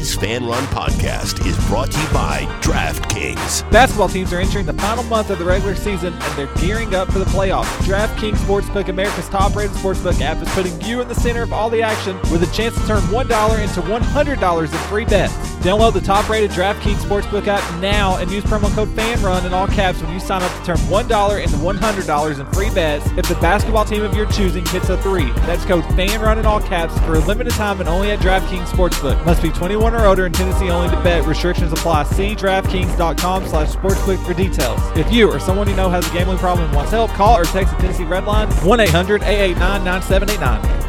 Today's Fan Run podcast is brought to you by DraftKings. Basketball teams are entering the final month of the regular season, and they're gearing up for the playoffs. DraftKings Sportsbook, America's top-rated sportsbook app, is putting you in the center of all the action with a chance to turn $1 into $100 in free bets. Download the top-rated DraftKings Sportsbook app now and use promo code FANRUN in all caps when you sign up to turn $1 into $100 in free bets if the basketball team of your choosing hits a three. That's code FANRUN in all caps for a limited time and only at DraftKings Sportsbook. Must be 21 or older and Tennessee only to bet. Restrictions apply. See DraftKings.com/sportsbook for details. If you or someone you know has a gambling problem and wants help, call or text the Tennessee Red Line 1-800-889-9789.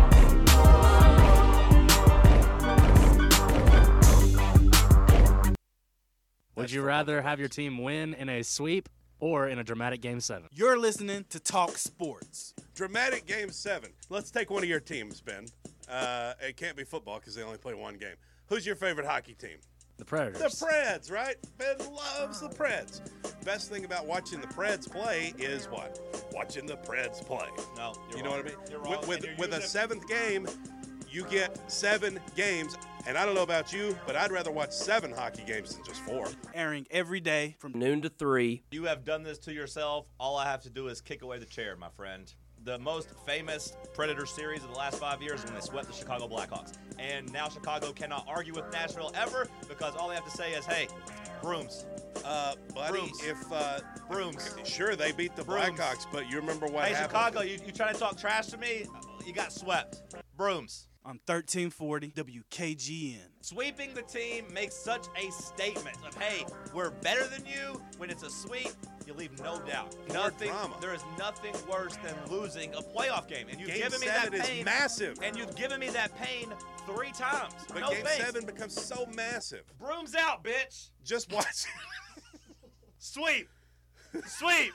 Would you rather have your team win in a sweep or in a dramatic Game 7? You're listening to Talk Sports. Dramatic Game 7. Let's take one of your teams, Ben. It can't be football because they only play one game. Who's your favorite hockey team? The Predators. The Preds, right? Ben loves the Preds. Best thing about watching the Preds play is what? Watching the Preds play. No, you know what I mean? You're wrong. With a seventh game, you get 7 games. And I don't know about you, but I'd rather watch 7 hockey games than just 4. Airing every day from noon to 3. You have done this to yourself. All I have to do is kick away the chair, my friend. The most famous Predator series of the last 5 years is when they swept the Chicago Blackhawks. And now Chicago cannot argue with Nashville ever because all they have to say is, hey, brooms. Buddy, Brooms. if Brooms. Sure, they beat the Brooms. Blackhawks, but you remember what Hey, happened? Chicago, you trying to talk trash to me? You got swept. Brooms. on 1340 WKGN. Sweeping the team makes such a statement of, hey, we're better than you. When it's a sweep, you leave no doubt. There is nothing worse than losing a playoff game. And you've Game given me 7 that pain. is massive. And you've given me that pain 3 times. But no Game thanks. 7 becomes so massive. Brooms out, bitch. Just watch. Sweep. Sweep.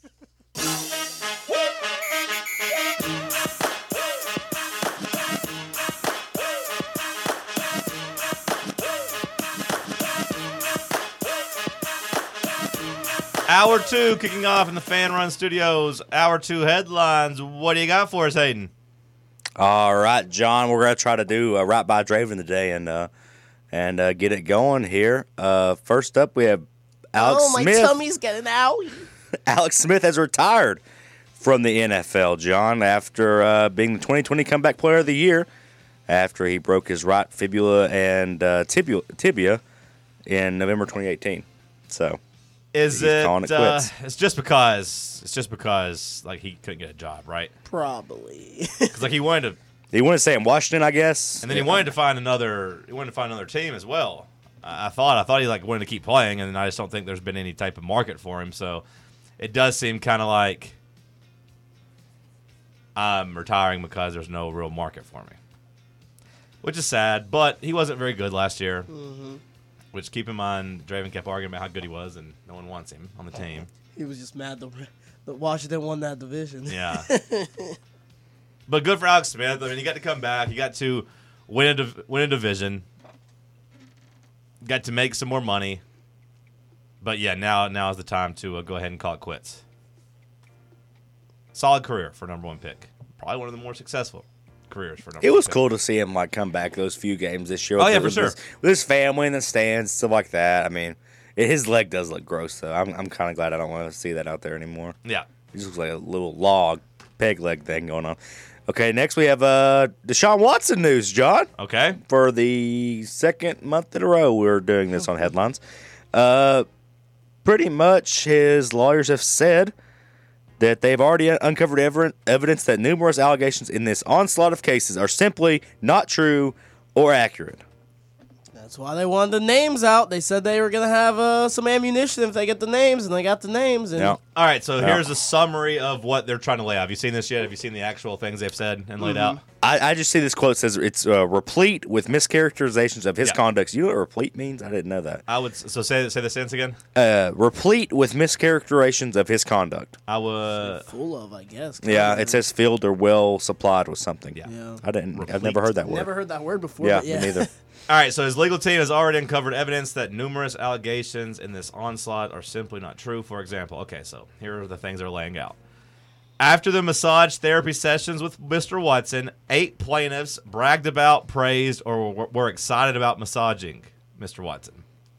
Hour 2 kicking off in the Fan Run Studios. Hour 2 headlines. What do you got for us, Hayden? All right, John, we're going to try to do right by Draven today and get it going here. First up, we have Alex Smith. Oh, my tummy's getting out. Alex Smith has retired from the NFL, John, after being the 2020 Comeback Player of the Year after he broke his right fibula and tibia in November 2018. So Is he's it? calling it quits. It's just because like he couldn't get a job, right? Probably. Because like he wanted to stay in Washington, I guess, and then he wanted to find another. He wanted to find another team as well. I thought he like wanted to keep playing, and I just don't think there's been any type of market for him. So it does seem kind of like I'm retiring because there's no real market for me, which is sad. But he wasn't very good last year. Mm-hmm. Which, keep in mind, Draven kept arguing about how good he was, and no one wants him on the team. He was just mad that Washington won that division. Yeah. But good for Alex Smith. I mean, he got to come back. He got to win a division. Got to make some more money. But, yeah, now is the time to go ahead and call it quits. Solid career for number 1 pick. Probably one of the more successful careers for number 1 It was pick. cool to see him like come back those few games this year. Oh, yeah, for sure. With his family in the stands, stuff like that. I mean, his leg does look gross, though. I'm kind of glad I don't want to see that out there anymore. Yeah. He just looks like a little log, peg leg thing going on. Okay, next we have Deshaun Watson news, John. Okay. For the second month in a row, we're doing this on headlines. Pretty much his lawyers have said that they've already uncovered evidence that numerous allegations in this onslaught of cases are simply not true or accurate. That's why they wanted the names out. They said they were going to have some ammunition if they get the names, and they got the names. And Yeah. All right, so here's a summary of what they're trying to lay out. Have you seen this yet? Have you seen the actual things they've said and laid out? I just see this quote says it's replete with mischaracterizations of his conduct. You know what replete means? I didn't know that. I would say the sentence again. Replete with mischaracterizations of his conduct. I would full of, I guess. Yeah, it says filled or well supplied with something. Yeah. I've never heard that word. Never heard that word before. Yeah, but yeah. me neither. All right, so his legal team has already uncovered evidence that numerous allegations in this onslaught are simply not true. For example, okay, so here are the things they're laying out. After the massage therapy sessions with Mr. Watson, 8 plaintiffs bragged about, praised, or were excited about massaging Mr. Watson.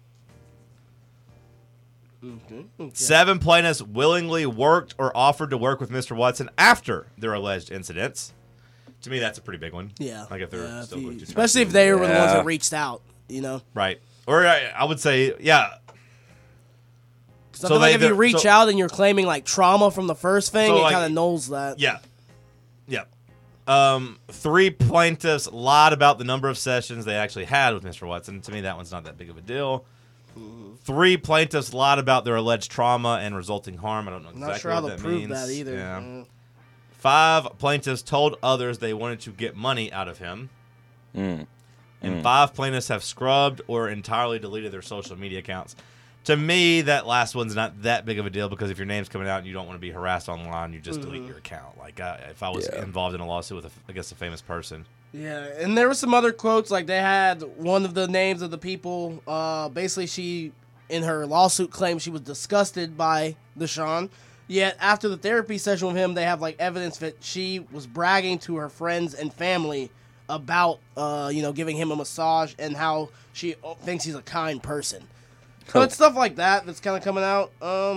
Okay. 7 plaintiffs willingly worked or offered to work with Mr. Watson after their alleged incidents. To me, that's a pretty big one. Yeah. Like if they're still going to especially if they were the ones that reached out, you know? Right. Or I would say, yeah. So I feel like if you reach out and you're claiming like trauma from the first thing, it kind of nulls that. Yeah. Yeah. 3 plaintiffs lied about the number of sessions they actually had with Mr. Watson. To me, that one's not that big of a deal. 3 plaintiffs lied about their alleged trauma and resulting harm. I don't know exactly not sure how what to that prove means. that either. Yeah. 5 plaintiffs told others they wanted to get money out of him. And 5 plaintiffs have scrubbed or entirely deleted their social media accounts. To me, that last one's not that big of a deal because if your name's coming out and you don't want to be harassed online, you just delete your account. Like if I was involved in a lawsuit with, I guess, a famous person. Yeah, and there were some other quotes. Like they had one of the names of the people. Basically, she, in her lawsuit, claimed she was disgusted by Deshaun. Yet after the therapy session with him, they have like evidence that she was bragging to her friends and family about, giving him a massage and how she thinks he's a kind person. So it's stuff like that that's kind of coming out.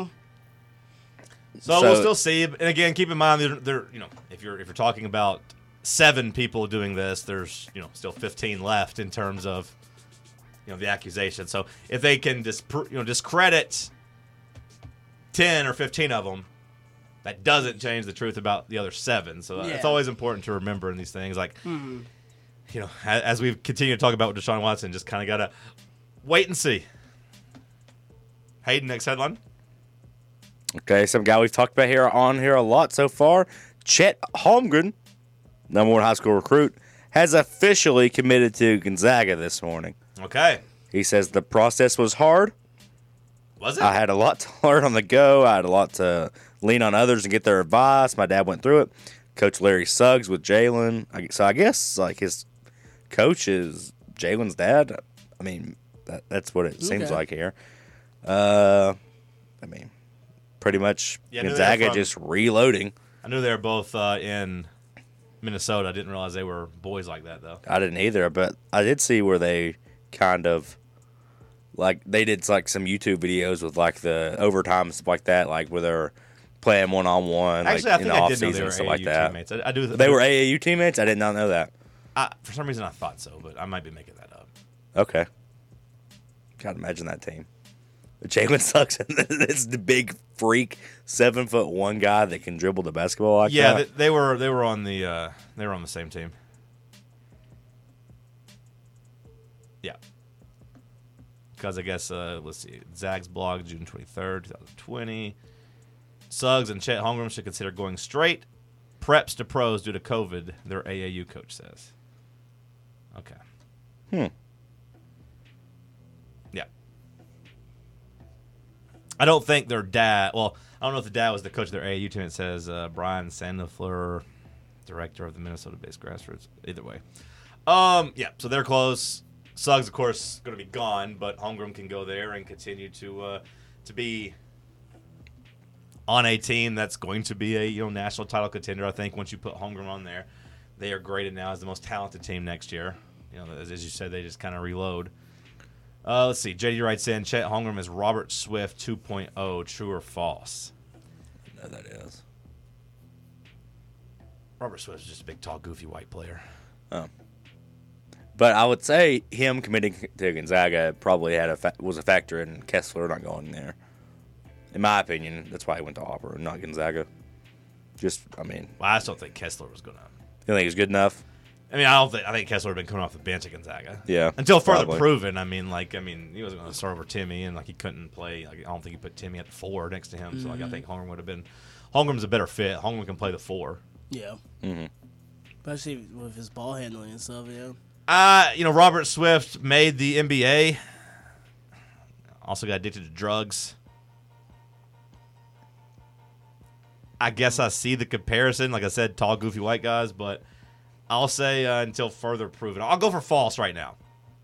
So we'll still see. And again, keep in mind, if you're talking about 7 people doing this, there's still 15 left in terms of the accusation. So if they can discredit 10 or 15 of them, that doesn't change the truth about the other 7. So it's always important to remember in these things. Like, as we continue to talk about with Deshaun Watson, just kind of gotta wait and see. Hayden, next headline. Okay, some guy we've talked about here a lot so far. Chet Holmgren, number 1 high school recruit, has officially committed to Gonzaga this morning. Okay. He says the process was hard. Was it? I had a lot to learn on the go. I had a lot to lean on others and get their advice. My dad went through it. Coach Larry Suggs with Jalen. So I guess like his coach is Jalen's dad. I mean, that's what it seems like here. I mean, pretty much Gonzaga just reloading. I knew they were both in Minnesota. I didn't realize they were boys like that, though. I didn't either, but I did see where they kind of, like, they did, like, some YouTube videos with, like, the overtime and stuff like that, like, where they're playing one-on-one, like, in the offseason and stuff like that. Teammates. I do. They were AAU teammates? I did not know that. For some reason, I thought so, but I might be making that up. Okay. Can't imagine that team. Jalen Suggs, it's the big freak 7'1" guy that can dribble the basketball like that. Yeah, they were on the same team. Yeah, because I guess let's see, Zag's blog June 23rd, 2020. Suggs and Chet Holmgren should consider going straight preps to pros due to COVID. Their AAU coach says. Okay. Yeah. I don't think their dad. Well, I don't know if the dad was the coach of their AAU team. It says Brian Sandefler, director of the Minnesota-based grassroots. Either way, yeah. So they're close. Suggs, of course, going to be gone, but Holmgren can go there and continue to be on a team that's going to be a national title contender. I think once you put Holmgren on there, they are graded now as the most talented team next year. As you said, they just kind of reload. Let's see. JD writes in, Chet Holmgren is Robert Swift 2.0. True or false? I know that is. Robert Swift is just a big, tall, goofy white player. Oh. But I would say him committing to Gonzaga probably was a factor in Kessler not going there. In my opinion, that's why he went to Auburn, not Gonzaga. Well, I just don't think Kessler was going to. You think he's good enough? I think Kessler would have been coming off the bench at Gonzaga. Yeah. Until further proven. He wasn't going to start over Timmy, and he couldn't play. I don't think he put Timmy at the 4 next to him. Mm-hmm. So I think Holmgren would have been. Holmgren's a better fit. Holmgren can play the 4. Yeah. Mm-hmm. Especially with his ball handling and stuff. Yeah. Robert Swift made the NBA. Also got addicted to drugs. I guess I see the comparison. Like I said, tall, goofy white guys, but I'll say until further proven. I'll go for false right now.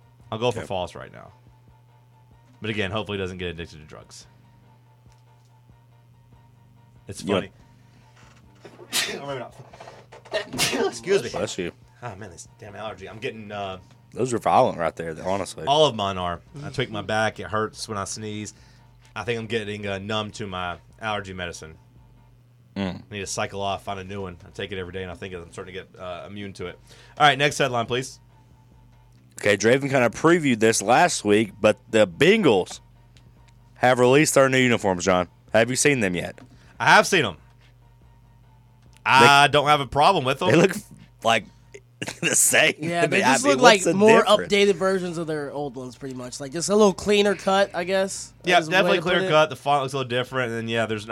But again, hopefully he doesn't get addicted to drugs. It's funny. Or maybe not. Excuse me. Bless you. Oh man, this damn allergy. I'm getting Those are violent right there, honestly. all of mine are. I tweak my back. It hurts when I sneeze. I think I'm getting numb to my allergy medicine. I need to cycle off, find a new one. I take it every day, and I think I'm starting to get immune to it. All right, next headline, please. Okay, Draven kind of previewed this last week, but the Bengals have released their new uniforms, John. Have you seen them yet? I have seen them. I don't have a problem with them. They look like the same. Yeah, they I just mean, look like what's the more difference? updated versions of their old ones, pretty much. Like just a little cleaner cut, I guess. Yeah, is the way definitely to put clear it. cut. The font looks a little different, and then there's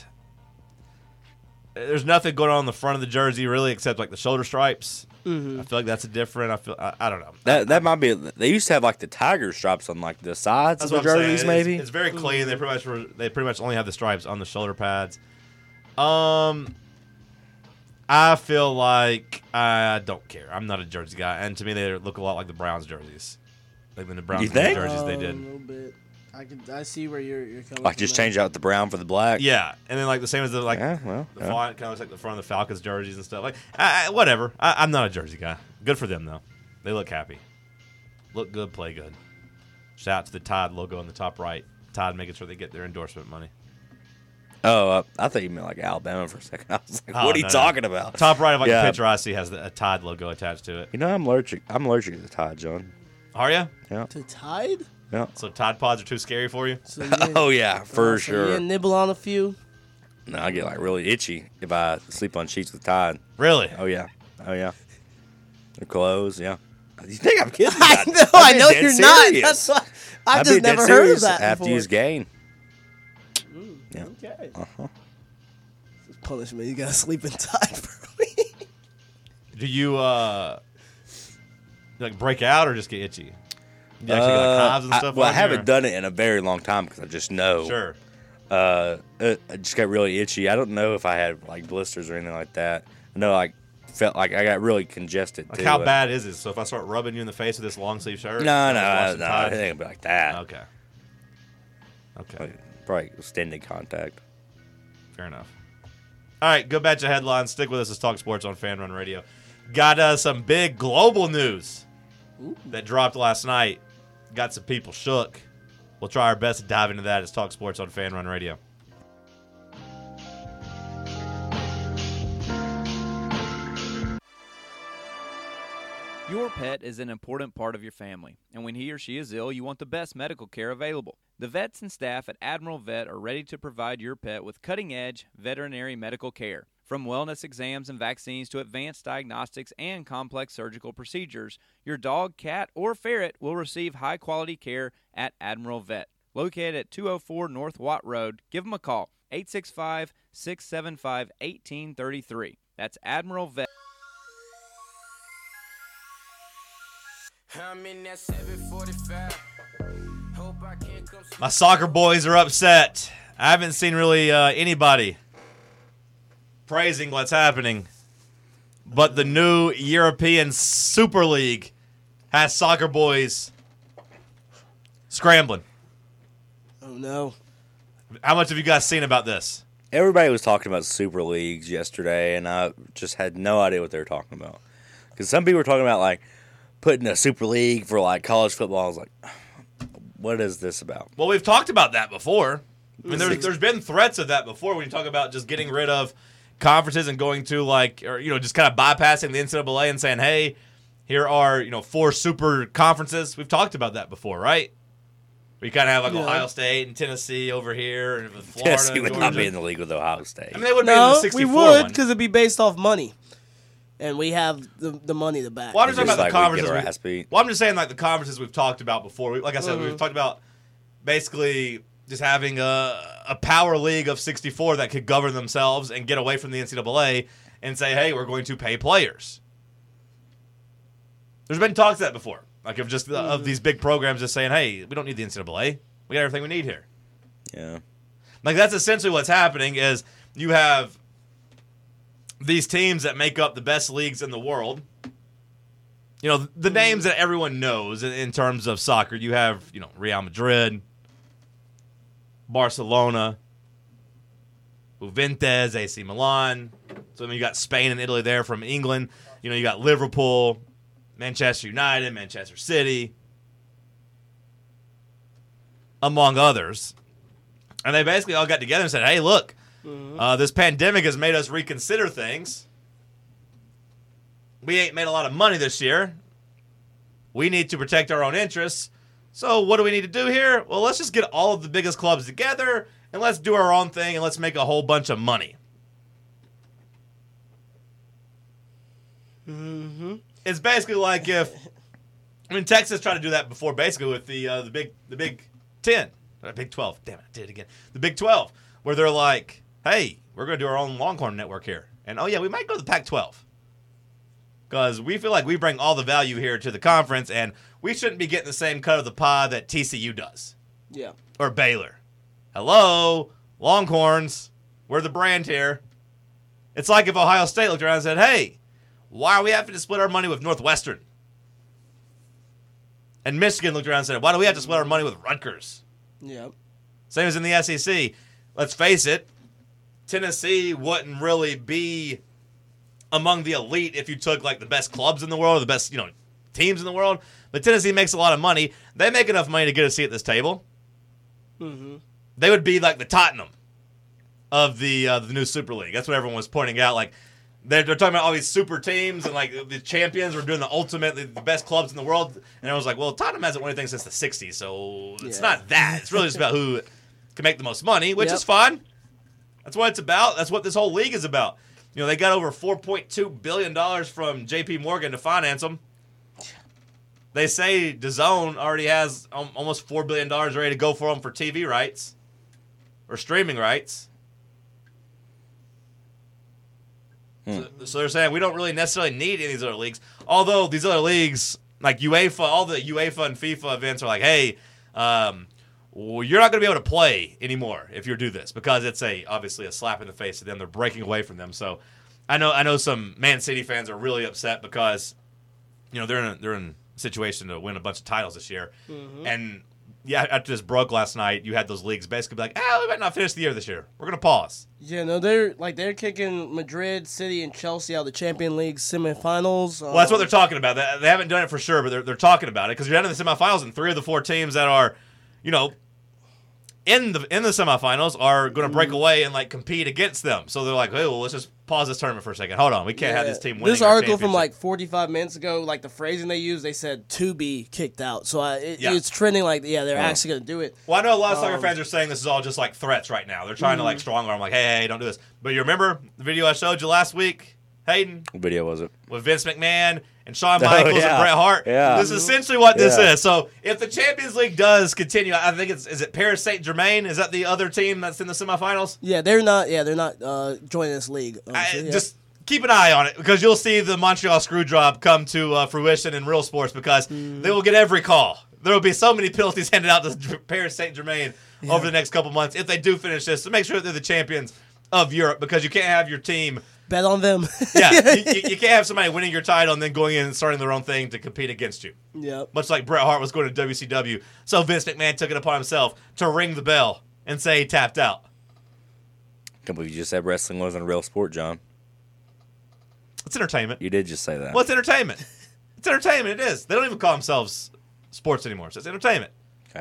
nothing going on the front of the jersey really, except like the shoulder stripes. I feel like that's a different. I don't know. That might be. They used to have like the tiger stripes on like the sides That's of the what I'm saying. jerseys, maybe. It's very clean. They pretty much only have the stripes on the shoulder pads. I feel like I don't care. I'm not a jersey guy, and to me they look a lot like the Browns jerseys, like the Browns You think? jerseys they A did. little bit. I see where you're coming Like from just there. change out the brown for the black. Yeah, and then like the same as the Yeah, well, the yeah. font kind of looks like the front of the Falcons jerseys and stuff. Like whatever. I'm not a jersey guy. Good for them though. They look happy, look good, play good. Shout out to the Tide logo on the top right. Tide making sure they get their endorsement money. Oh, I thought you meant like Alabama for a second. I was like, Oh, what are you no, no. talking about? Top right of like Yeah. the picture I see has a Tide logo attached to it. You know, I'm allergic to the Tide, John. Are you? To Tide? Yeah. So Tide Pods are too scary for you? So you Oh yeah, for so sure. You nibble on a few. No, I get like really itchy if I sleep on sheets with Tide. Really? Oh yeah. The clothes, yeah. You think I'm kidding? I about- know, I'm I being know dead you're serious. not. That's why I've I'm just being dead never heard of serious. that I have before. to use Gain. Yeah. Okay. Punishment. You gotta sleep in Tide for a week. Do you like break out or just get itchy? You actually get like hives and stuff. I on you, haven't or- done it in a very long time because I just know. Sure. I just got really itchy. I don't know if I had like blisters or anything like that. I know I felt like I got really congested. Like too. how bad is it? So if I start rubbing you in the face with this long sleeve shirt, No, and I was watching it Tide- ain't gonna be like that. Okay. Okay. Like, probably extended contact. Fair enough. All right, good batch of headlines. Stick with us. Let's talk sports on Fan Run Radio. Got some big global news that dropped last night. Got some people shook. We'll try our best to dive into that. Let's talk sports on Fan Run Radio. Your pet is an important part of your family, and when he or she is ill, you want the best medical care available. The vets and staff at Admiral Vet are ready to provide your pet with cutting-edge veterinary medical care. From wellness exams and vaccines to advanced diagnostics and complex surgical procedures, your dog, cat, or ferret will receive high-quality care at Admiral Vet. Located at 204 North Watt Road, give them a call, 865-675-1833. That's Admiral Vet. My soccer boys are upset. I haven't seen really anybody praising what's happening. But the new European Super League has soccer boys scrambling. Oh no. How much have you guys seen about this? Everybody was talking about Super Leagues yesterday, and I just had no idea what they were talking about. Because some people were talking about, like, putting a Super League for, like, college football. I was like, what is this about? Well, we've talked about that before. I mean, there's been threats of that before when you talk about just getting rid of conferences and going to, like, or, you know, just kind of bypassing the NCAA and saying, hey, here are, 4 super conferences. We've talked about that before, right? We kind of have, like, Ohio State and Tennessee over here and Florida Tennessee and would Georgia. not be in the league with Ohio State. I mean, they would be No, in the we 64 would one. because it'd be based off money, and we have the money to back. Well, I'm just talking Just about the like we'd get conferences. our ass beat. Well, I'm just saying, like, the conferences we've talked about before. Like I said, Mm-hmm. we've talked about basically just having a power league of 64 that could govern themselves and get away from the NCAA and say, hey, we're going to pay players. There's been talks of that before, like of just of these big programs just saying, hey, we don't need the NCAA. We got everything we need here. Yeah. Like, that's essentially what's happening is you have these teams that make up the best leagues in the world. You know, the names that everyone knows in terms of soccer. You have, Real Madrid, Barcelona, Juventus, AC Milan. So I mean, you got Spain and Italy there from England. You know, you got Liverpool, Manchester United, Manchester City, among others. And they basically all got together and said, hey, look, this pandemic has made us reconsider things. We ain't made a lot of money this year. We need to protect our own interests. So what do we need to do here? Well, let's just get all of the biggest clubs together and let's do our own thing and let's make a whole bunch of money. Mm-hmm. It's basically like if Texas tried to do that before, basically with the Big 10, Big 12. Damn it, I did it again. The Big 12, where they're like, hey, we're going to do our own Longhorn network here, and oh yeah, we might go to the Pac-12 because we feel like we bring all the value here to the conference, and we shouldn't be getting the same cut of the pie that TCU does. Yeah. Or Baylor. Hello, Longhorns, we're the brand here. It's like if Ohio State looked around and said, hey, why are we having to split our money with Northwestern? And Michigan looked around and said, why do we have to split our money with Rutgers? Yep. Same as in the SEC. Let's face it, Tennessee wouldn't really be among the elite if you took like the best clubs in the world, or the best, teams in the world. But Tennessee makes a lot of money. They make enough money to get a seat at this table. Mm-hmm. They would be like the Tottenham of the new Super League. That's what everyone was pointing out. Like they're talking about all these super teams and like the champions were doing the ultimate, the best clubs in the world. And everyone was like, well, Tottenham hasn't won anything since the 60s, so it's not that. It's really just about who can make the most money, which is fun. That's what it's about. That's what this whole league is about. They got over $4.2 billion from JP Morgan to finance them. They say DAZN already has almost $4 billion ready to go for them for TV rights or streaming rights. So they're saying we don't really necessarily need any of these other leagues. Although these other leagues, like UEFA, all the UEFA and FIFA events are like, hey, well, you're not going to be able to play anymore if you do this because it's obviously a slap in the face to them. They're breaking away from them. So I know some Man City fans are really upset because they're in a situation to win a bunch of titles this year. Mm-hmm. And yeah, after this broke last night, you had those leagues basically be like, we might not finish the year this year. We're going to pause. Yeah, no, they're kicking Madrid, City, and Chelsea out of the Champions League semifinals. Well, that's what they're talking about. They haven't done it for sure, but they're talking about it because you're down in the semifinals, and 3 of the 4 teams that are, in the semifinals are going to break away and like compete against them. So they're like, hey, well, let's just pause this tournament for a second. Hold on, we can't have this team winning. This article from like 45 minutes ago, like the phrasing they used, they said to be kicked out. So it's trending like they're actually going to do it. Well, I know a lot of soccer fans are saying this is all just like threats right now. They're trying to like strong arm, like, hey, don't do this. But you remember the video I showed you last week, Hayden? What video was it? With Vince McMahon and Shawn Michaels and Bret Hart. Yeah. This is essentially what this is. So if the Champions League does continue, I think is it Paris Saint-Germain? Is that the other team that's in the semifinals? Yeah, they're not joining this league. Just keep an eye on it because you'll see the Montreal Screwjob come to fruition in real sports because they will get every call. There will be so many penalties handed out to Paris Saint-Germain over the next couple months if they do finish this. So make sure they're the champions of Europe because you can't have your team bet on them. you can't have somebody winning your title and then going in and starting their own thing to compete against you. Yep. Much like Bret Hart was going to WCW. So Vince McMahon took it upon himself to ring the bell and say he tapped out. Can't believe you just said wrestling wasn't a real sport, John. It's entertainment. You did just say that. Well, it's entertainment. It's entertainment. It is. They don't even call themselves sports anymore. So it's entertainment. Okay.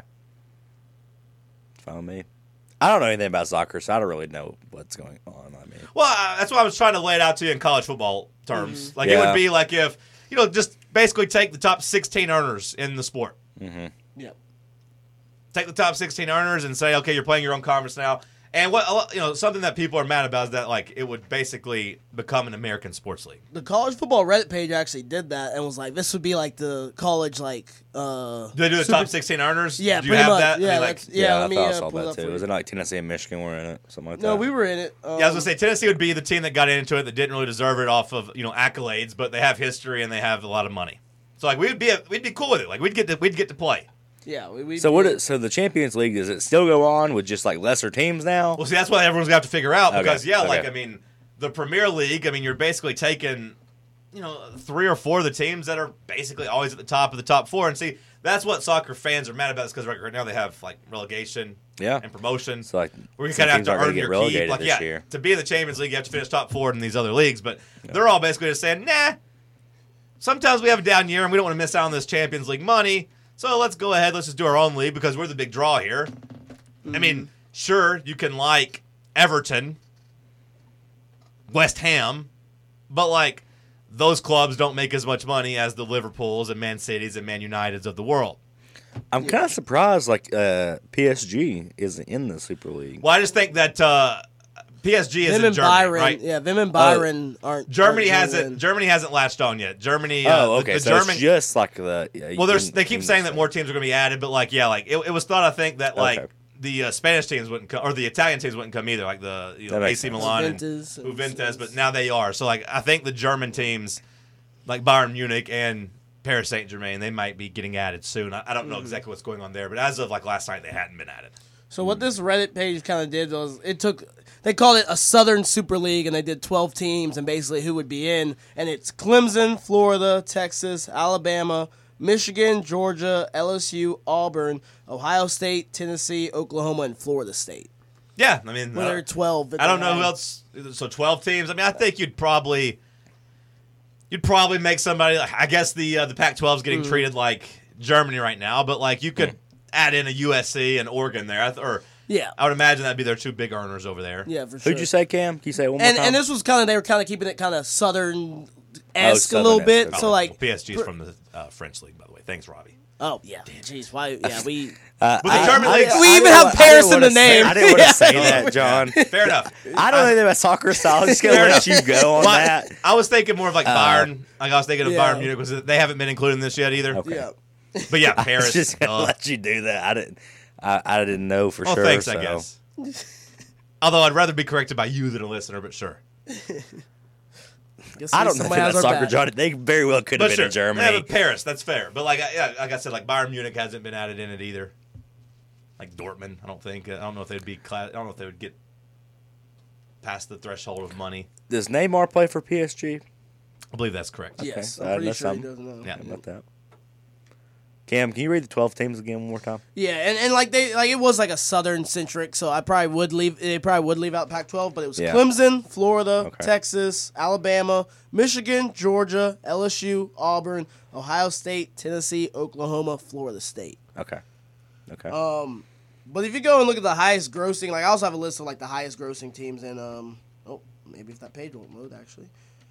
Follow me. I don't know anything about soccer, so I don't really know what's going on. Well, that's why I was trying to lay it out to you in college football terms. Like it would be like if just basically take the top 16 earners in the sport. Mm-hmm. Yep. Take the top 16 earners and say, okay, you're playing your own conference now. And something that people are mad about is that like it would basically become an American sports league. The college football Reddit page actually did that and was like, this would be like the college like. Do they do the top 16 earners? Yeah, do you have much. that? Yeah, I thought I saw that too. Was Was it like Tennessee and Michigan were in it, something like that? No, we were in it. I was gonna say Tennessee would be the team that got into it that didn't really deserve it off of accolades, but they have history and they have a lot of money. So like we'd be cool with it. Like we'd get to play. Yeah. So the Champions League, does it still go on with just like lesser teams now? Well, see, that's what everyone's gonna have to figure out because Okay. the Premier League. I mean, you're basically taking, 3 or 4 of the teams that are basically always at the top of the top 4. And see, that's what soccer fans are mad about, is because right now they have like relegation and promotion. So like, where you kind of have to earn your keep. Like, this year. To be in the Champions League, you have to finish top 4 in these other leagues. But they're all basically just saying, nah, sometimes we have a down year and we don't want to miss out on this Champions League money. So let's go ahead. Let's just do our own league because we're the big draw here. I mean, sure, you can like Everton, West Ham, but like those clubs don't make as much money as the Liverpools and Man Cities and Man Uniteds of the world. I'm kind of surprised like PSG isn't in the Super League. Well, I just think that PSG is in Germany, Byron, right? Yeah, them and Byron aren't. Germany aren't hasn't. win. Germany hasn't latched on yet. Germany. Okay, the so German, it's just like the. Well, they keep saying that more teams are going to be added, but like, it was thought, I think, that like the Spanish teams wouldn't come, or the Italian teams wouldn't come either, like the AC Milan and Juventus, but now they are. So like, I think the German teams, like Bayern Munich and Paris Saint-Germain, they might be getting added soon. I don't know exactly what's going on there, but as of like last night, they hadn't been added. So what this Reddit page kind of did was they called it a Southern Super League, and they did 12 teams and basically who would be in, and it's Clemson, Florida, Texas, Alabama, Michigan, Georgia, LSU, Auburn, Ohio State, Tennessee, Oklahoma, and Florida State. Yeah, I mean, there are 12. I don't know who else. So 12 teams. I mean, I think you'd probably make somebody. I guess the Pac-12 is getting treated like Germany right now, but like you could add in a USC and Oregon there, I would imagine that'd be their 2 big earners over there. Yeah, for sure. Who'd you say, Cam? Can you say it one more time? And this was they were kind of keeping it kind of Southern-esque a little bit. So like PSG is from the French league, by the way. Thanks, Robbie. Oh yeah, jeez, why? Yeah, we. But the German league. We even have Paris in the name. I didn't want to say that, John. Fair enough. I don't know anything about soccer, so I was just gonna let you go on that. I was thinking more of like Bayern. Like I was thinking of Bayern Munich. Was they haven't been included in this yet either? Okay. Yeah. But yeah, Paris. I was just gonna let you do that. I didn't know for sure. Thanks, so. I guess. Although I'd rather be corrected by you than a listener, but sure. I don't know about soccer, John. They very well could have been in Germany. Yeah, but Paris, that's fair. But like I said, like Bayern Munich hasn't been added in it either. Like Dortmund, I don't think. I don't know if they'd be. I don't know if they would get past the threshold of money. Does Neymar play for PSG? I believe that's correct. Yes, Okay. I'm pretty sure he does now. Yeah, about that. Cam, can you read the 12 teams again one more time? Yeah, and like it was like a Southern centric, so I probably would leave. They probably would leave out Pac-12, but it was Clemson, Florida, Texas, Alabama, Michigan, Georgia, LSU, Auburn, Ohio State, Tennessee, Oklahoma, Florida State. Okay. But if you go and look at the highest grossing, like I also have a list of like the highest grossing teams, and maybe if that page won't load actually.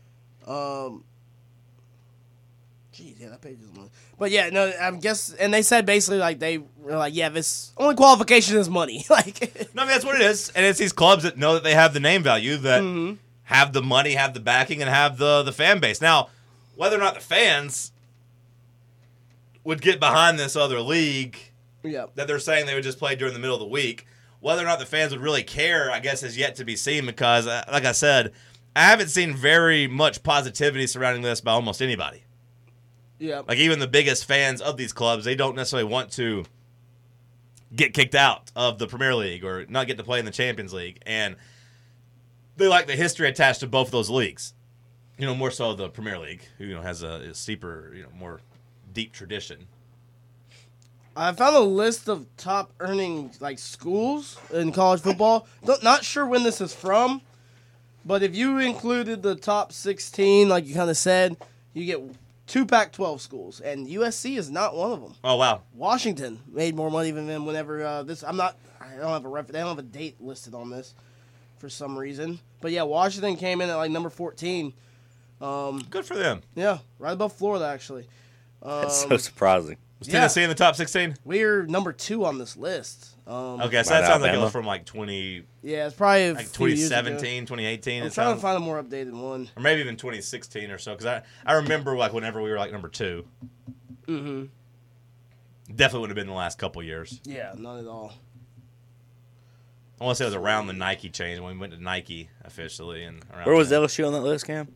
Jeez, yeah, that page doesn't load. But yeah, no, I guess, and they said basically like they were like, yeah, this only qualification is money. Like, no, I mean, that's what it is, and it's these clubs that know that they have the name value, that have the money, have the backing, and have the fan base. Now, whether or not the fans would get behind this other league that they're saying they would just play during the middle of the week, whether or not the fans would really care, I guess, is yet to be seen because, like I said, I haven't seen very much positivity surrounding this by almost anybody. Yeah. Like, even the biggest fans of these clubs, they don't necessarily want to get kicked out of the Premier League or not get to play in the Champions League. And they like the history attached to both of those leagues. More so the Premier League, who has a steeper, more deep tradition. I found a list of top earning like schools in college football. Not sure when this is from, but if you included the top 16, like you kind of said, you get 2 Pac-12 schools, and USC is not one of them. Oh wow! Washington made more money than them whenever this. I don't have they don't have a date listed on this for some reason. But yeah, Washington came in at like number 14. Good for them. Yeah, right above Florida actually. That's so surprising. Was Tennessee in the top 16? We're number 2 on this list. Okay, so that sounds like it was from like 20. Yeah, it's probably like 2017, 2018. I'm trying to find a more updated one, or maybe even 2016 or so. Because I remember like whenever we were like number 2. Mm-hmm. Definitely would have been the last couple years. Yeah, not at all. I want to say it was around the Nike change when we went to Nike officially. And where was LSU on that list, Cam?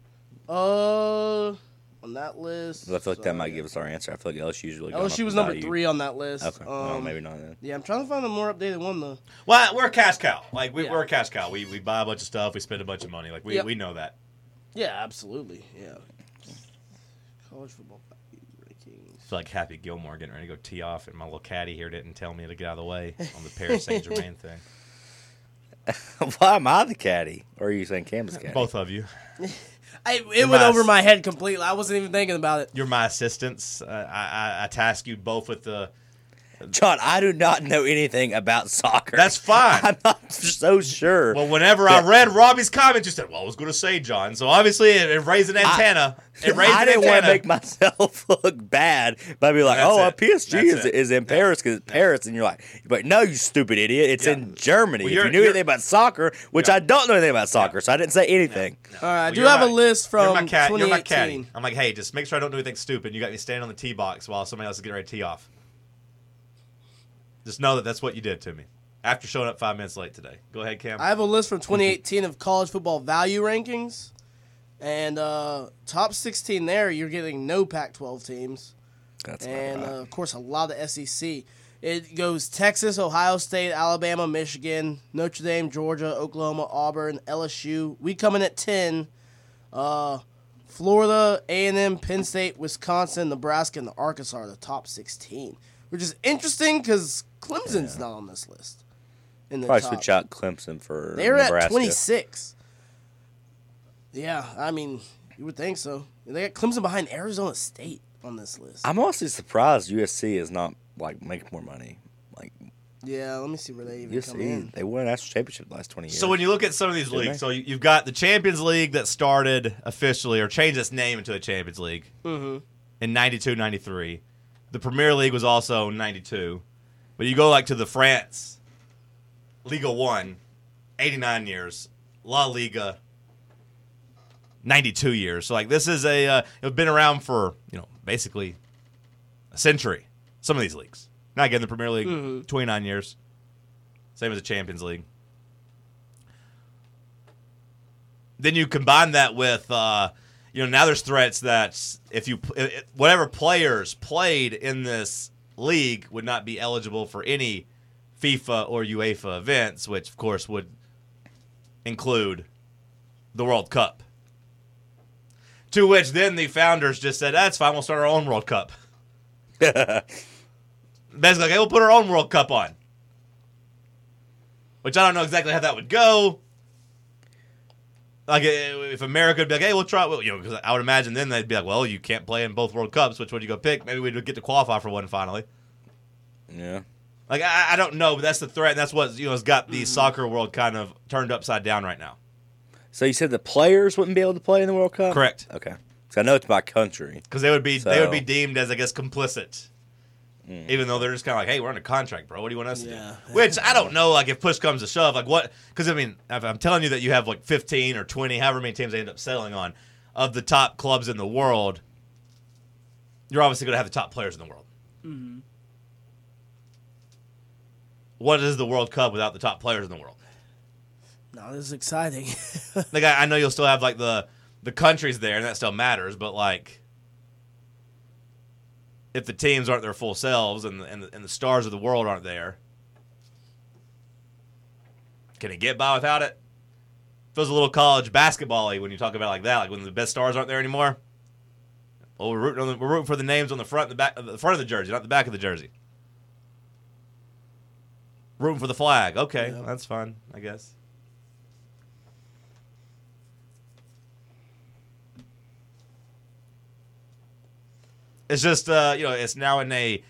On that list, I feel like that might give us our answer. I feel like LSU usually. LSU was number 3 on that list. Okay, well, maybe not then. Yeah, I'm trying to find a more updated one though. Well, we're a cash cow. Like we're a cash cow. We buy a bunch of stuff. We spend a bunch of money. Like we know that. Yeah, absolutely. Yeah. College football rankings. I feel like Happy Gilmore getting ready to go tee off, and my little caddy here didn't tell me to get out of the way on the Paris Saint-Germain thing. Why am I the caddy? Or are you saying Cam's caddy? Both of you. It went over my head completely. I wasn't even thinking about it. You're my assistants. I task you both with the... John, I do not know anything about soccer. That's fine. I'm not so sure. Well, whenever I read Robbie's comment, you said, well, I was going to say, John. So obviously it raised an antenna. I didn't want to make myself look bad by being like, PSG is in Paris because it's Paris. And you're like, no, you stupid idiot. It's in Germany. Well, if you knew anything about soccer, which I don't know anything about soccer, so I didn't say anything. All right, I do have a list from 2018. You're my caddy. I'm like, hey, just make sure I don't do anything stupid. You got me standing on the tee box while somebody else is getting ready to tee off. Just know that that's what you did to me after showing up 5 minutes late today. Go ahead, Cam. I have a list from 2018 of college football value rankings. And top 16 there, you're getting no Pac-12 teams. That's and, of course, a lot of SEC. It goes Texas, Ohio State, Alabama, Michigan, Notre Dame, Georgia, Oklahoma, Auburn, LSU. We come in at 10. Florida, A&M, Penn State, Wisconsin, Nebraska, and Arkansas are the top 16. Which is interesting because Clemson's not on this list. In the Probably top. switch out Clemson for They're Nebraska. at 26. Yeah, I mean, you would think so. They got Clemson behind Arizona State on this list. I'm honestly surprised USC is not making more money. Yeah, let me see where they even come in. They won a national championship the last 20 years. So when you look at some of these leagues, so you've got the Champions League that started officially or changed its name into the Champions League in 92, 93. The Premier League was also 92. But you go to the France, Liga 1, 89 years. La Liga, 92 years. So this is it's been around for, basically a century. Some of these leagues. Now again, the Premier League, 29 years. Same as the Champions League. Then you combine that with now there's threats that whatever players played in this league would not be eligible for any FIFA or UEFA events, which of course would include the World Cup. To which then the founders just said, that's fine, we'll start our own World Cup. Basically, okay, we'll put our own World Cup on. Which I don't know exactly how that would go. If America would be like, hey, we'll try, because I would imagine then they'd be like, well, you can't play in both World Cups. Which one do you go pick? Maybe we'd get to qualify for one finally. Yeah. I don't know, but that's the threat, and that's what has got the soccer world kind of turned upside down right now. So you said the players wouldn't be able to play in the World Cup? Correct. Okay. So I know it's my country. Because they would be deemed as, I guess, complicit. Even though they're just kind of like, hey, we're under contract, bro. What do you want us to do? Which, I don't know, if push comes to shove, what? Because, if I'm telling you that you have, 15 or 20, however many teams they end up settling on, of the top clubs in the world, you're obviously going to have the top players in the world. Mm-hmm. What is the World Cup without the top players in the world? Not as exciting. I know you'll still have, the countries there, and that still matters, but, if the teams aren't their full selves and the stars of the world aren't there, can it get by without it? Feels a little college basketball-y when you talk about it like that, when the best stars aren't there anymore. Well, we're rooting for the names on the front and the front of the jersey, not the back of the jersey. Rooting for the flag. Okay, well, that's fine, I guess. It's just, it's now in a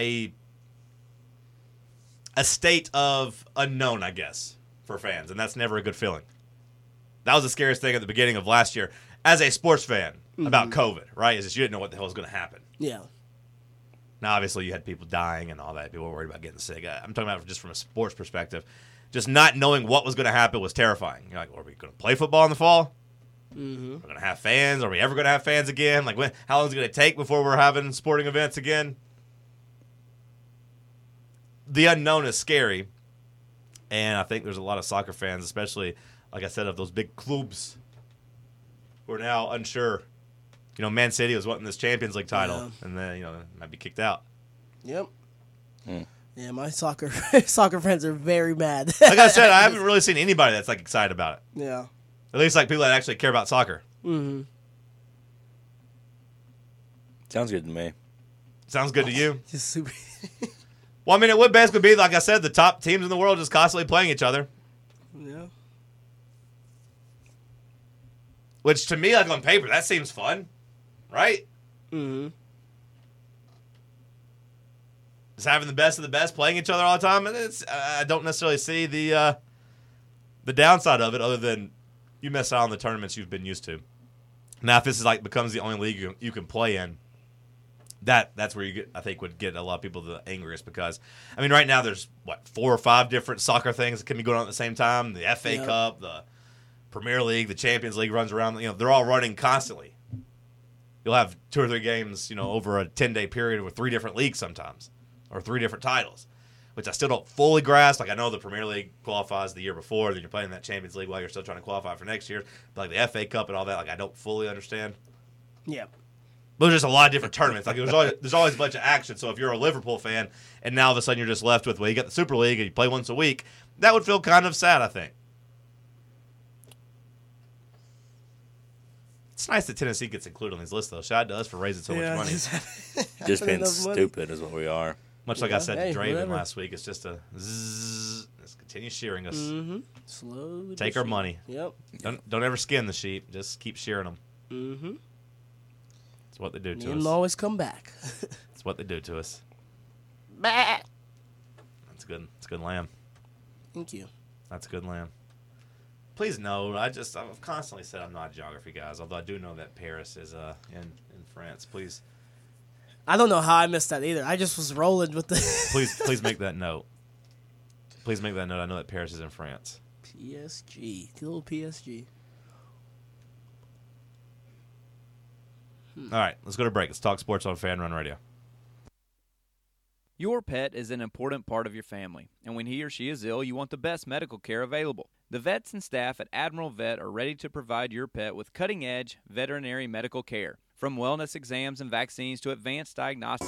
state of unknown, I guess, for fans, and that's never a good feeling. That was the scariest thing at the beginning of last year as a sports fan about COVID, right? Is just you didn't know what the hell was going to happen. Yeah. Now, obviously, you had people dying and all that. People were worried about getting sick. I'm talking about just from a sports perspective. Just not knowing what was going to happen was terrifying. You're like, are we going to play football in the fall? Mm-hmm. We're going to have fans. Are we ever going to have fans again? How long is it going to take before we're having sporting events again? The unknown is scary. And I think there's a lot of soccer fans, especially, like I said, of those big clubs who are now unsure. Man City was wanting this Champions League title, and then, might be kicked out. Yep. Yeah, my soccer friends are very mad. Like I said, I haven't really seen anybody that's, excited about it. Yeah. At least, people that actually care about soccer. Mm-hmm. Sounds good to me. Sounds good to you? Just super. Well, I mean, it would basically be, like I said, the top teams in the world just constantly playing each other. Yeah. Which, to me, like on paper, that seems fun. Right? Mm-hmm. Just having the best of the best playing each other all the time. And I don't necessarily see the downside of it other than you miss out on the tournaments you've been used to. Now, if this is becomes the only league you can play in, that's where I think would get a lot of people the angriest because, I mean, right now there's, 4 or 5 different soccer things that can be going on at the same time. The FA Cup, the Premier League, the Champions League runs around. They're all running constantly. You'll have 2 or 3 games, over a 10-day period with 3 different leagues sometimes or 3 different titles, which I still don't fully grasp. Like, I know the Premier League qualifies the year before, then you're playing that Champions League while you're still trying to qualify for next year. But, the FA Cup and all that, I don't fully understand. Yeah. But there's just a lot of different tournaments. There's always a bunch of action. So if you're a Liverpool fan and now all of a sudden you're just left with, you got the Super League and you play once a week, that would feel kind of sad, I think. It's nice that Tennessee gets included on these lists, though. Shout out to us for raising so much money. Just being stupid is what we are. Much like I said to Draven last week, it's just a zzz. Let's continue shearing us. Mm-hmm. Slowly. Take our money. Yep. Don't ever skin the sheep. Just keep shearing them. Mm-hmm. It's what they do to us. And always come back. It's what they do to us. Bah. That's good. It's good lamb. Thank you. That's good lamb. Please know, I've constantly said I'm not a geography guys, although I do know that Paris is in France. Please. I don't know how I missed that either. I just was rolling with the. Please make that note. Please make that note. I know that Paris is in France. PSG. Little PSG. All right, let's go to break. Let's talk sports on Fan Run Radio. Your pet is an important part of your family, and when he or she is ill, you want the best medical care available. The vets and staff at Admiral Vet are ready to provide your pet with cutting-edge veterinary medical care. From wellness exams and vaccines to advanced diagnostics.